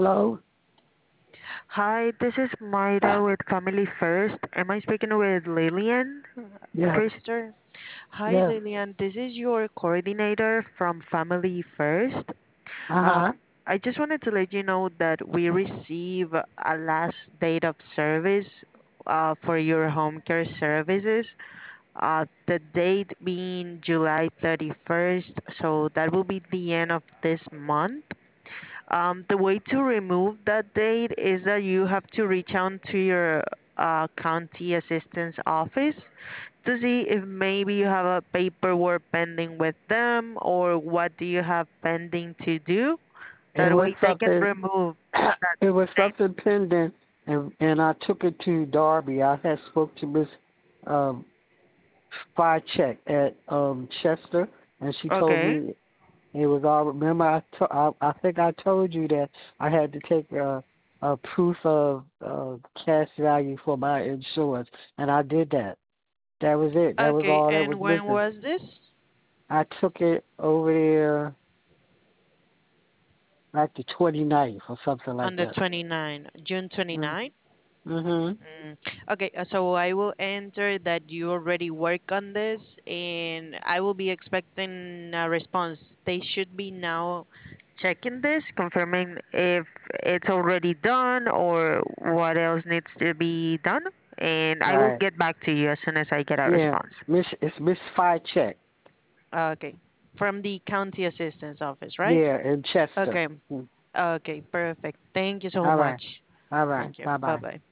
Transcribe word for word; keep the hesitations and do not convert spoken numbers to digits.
Hello? Hi, this is Mayra with Family First. Am I speaking with Lillian Yes. Brewster? Hi, Yes. Lillian. This is your coordinator from Family First. Um, Uh-huh. I just wanted to let you know that we receive a last date of service uh, for your home care services. Uh, the date being July thirty-first, so that will be the end of this month. Um, the way to remove that date is that you have to reach out to your uh, county assistance office to see if maybe you have a paperwork pending with them or what do you have pending to do. It That was way they can something remove that it was date. something pending and and I took it to Darby. I had spoke to Miss um Check at um Chester and she told Okay. me it was all remember I to, I, I think I told you that I had to take a a proof of uh cash value for my insurance and I did that. That was it. That was Okay, all that was and when missing. was this? I took it over there like the twenty ninth or something like On the that. twenty-ninth, June twenty-ninth? Mm-hmm. Mm. Okay, uh, so I will enter that you already work on this and I will be expecting a response. They should be now checking this, confirming if it's already done or what else needs to be done. And I will Right. get back to you as soon as I get a Yeah. response. Miss it's Miss Fi Check. Okay, from the county assistance office, right? Yeah, in Chester. Okay, Mm. okay, perfect. Thank you so All right. much. All right. Thank you. Bye Bye bye. bye.